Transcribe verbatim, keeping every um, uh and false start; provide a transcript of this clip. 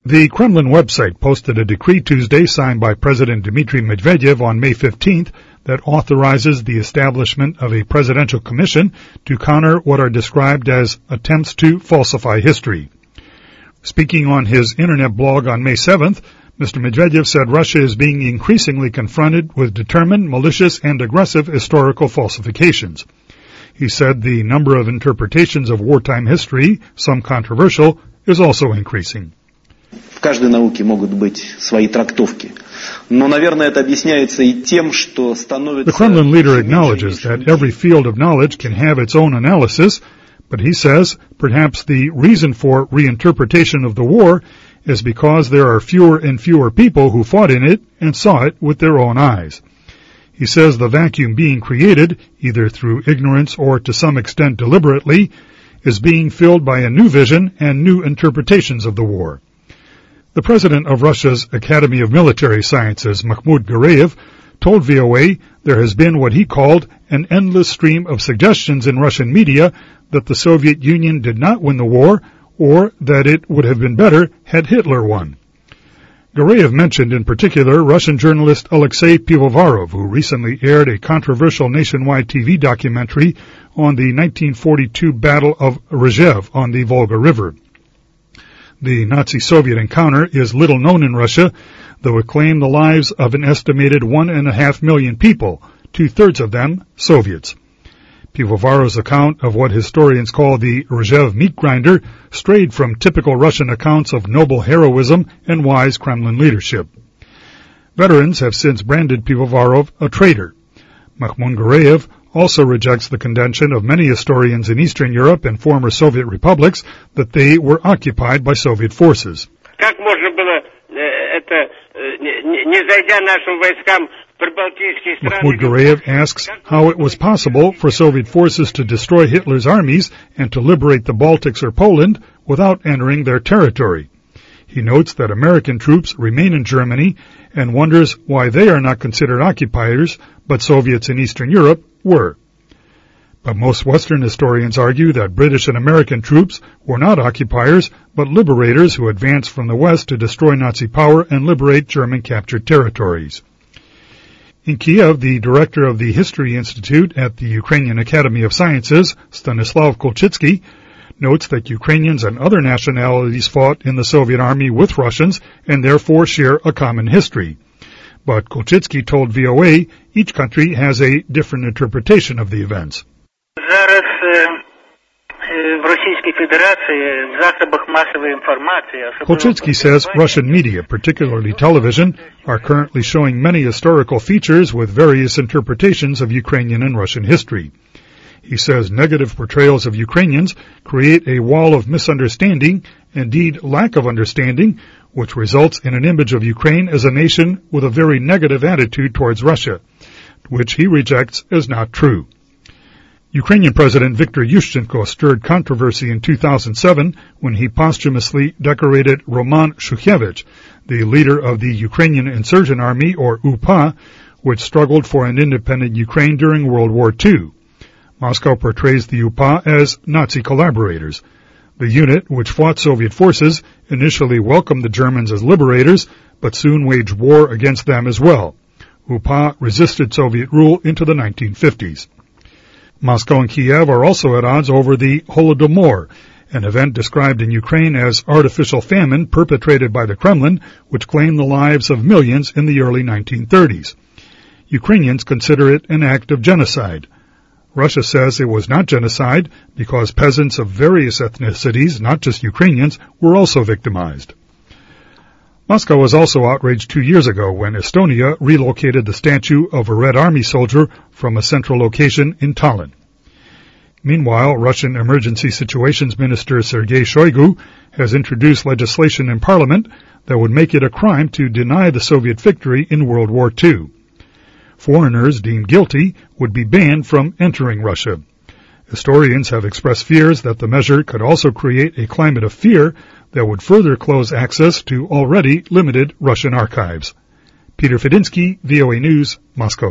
The Kremlin website posted a decree Tuesday signed by President Dmitry Medvedev on May fifteenth that authorizes the establishment of a presidential commission to counter what are described as attempts to falsify history. Speaking on his internet blog on May seventh, Mister Medvedev said Russia is being increasingly confronted with determined, malicious, and aggressive historical falsifications. He said the number of interpretations of wartime history, some controversial, is also increasing. В каждой науке могут быть свои трактовки. Но, наверное, это объясняется и тем, что становится... The Kremlin leader acknowledges that every field of knowledge can have its own analysis, but he says perhaps the reason for reinterpretation of the war is because there are fewer and fewer people who fought in it and saw it with their own eyes. He says the vacuum being created, either through ignorance or to some extent deliberately, is being filled by a new vision and new interpretations of the war. The president of Russia's Academy of Military Sciences, Mahmoud Gareev, told V O A there has been what he called an endless stream of suggestions in Russian media that the Soviet Union did not win the war or that it would have been better had Hitler won. Gareev mentioned in particular Russian journalist Alexei Pivovarov, who recently aired a controversial nationwide T V documentary on the nineteen forty-two Battle of Rzhev on the Volga River. The Nazi-Soviet encounter is little known in Russia, though it claimed the lives of an estimated one and a half million people, two-thirds of them Soviets. Pivovarov's account of what historians call the Rzhev meat grinder strayed from typical Russian accounts of noble heroism and wise Kremlin leadership. Veterans have since branded Pivovarov a traitor. Mahmoud Gareev also rejects the contention of many historians in Eastern Europe and former Soviet republics that they were occupied by Soviet forces. Mahmoud Gareev asks how it was possible for Soviet forces to destroy Hitler's armies and to liberate the Baltics or Poland without entering their territory. He notes that American troops remain in Germany and wonders why they are not considered occupiers, but Soviets in Eastern Europe were. But most Western historians argue that British and American troops were not occupiers, but liberators who advanced from the West to destroy Nazi power and liberate German-captured territories. In Kiev, the director of the History Institute at the Ukrainian Academy of Sciences, Stanislav Kolchitsky, notes that Ukrainians and other nationalities fought in the Soviet army with Russians and therefore share a common history. But Kolchitsky told V O A each country has a different interpretation of the events. Kolchitsky says Russian media, particularly television, are currently showing many historical features with various interpretations of Ukrainian and Russian history. He says negative portrayals of Ukrainians create a wall of misunderstanding, indeed lack of understanding, which results in an image of Ukraine as a nation with a very negative attitude towards Russia, which he rejects as not true. Ukrainian President Viktor Yushchenko stirred controversy in two thousand seven when he posthumously decorated Roman Shukhevich, the leader of the Ukrainian Insurgent Army, or U P A, which struggled for an independent Ukraine during World War Two. Moscow portrays the U P A as Nazi collaborators. The unit, which fought Soviet forces, initially welcomed the Germans as liberators, but soon waged war against them as well. U P A resisted Soviet rule into the nineteen fifties. Moscow and Kiev are also at odds over the Holodomor, an event described in Ukraine as artificial famine perpetrated by the Kremlin, which claimed the lives of millions in the early nineteen thirties. Ukrainians consider it an act of genocide. Russia says it was not genocide because peasants of various ethnicities, not just Ukrainians, were also victimized. Moscow was also outraged two years ago when Estonia relocated the statue of a Red Army soldier from a central location in Tallinn. Meanwhile, Russian Emergency Situations Minister Sergei Shoigu has introduced legislation in parliament that would make it a crime to deny the Soviet victory in World War Two. Foreigners deemed guilty would be banned from entering Russia. Historians have expressed fears that the measure could also create a climate of fear that would further close access to already limited Russian archives. Peter Fedinsky, V O A News, Moscow.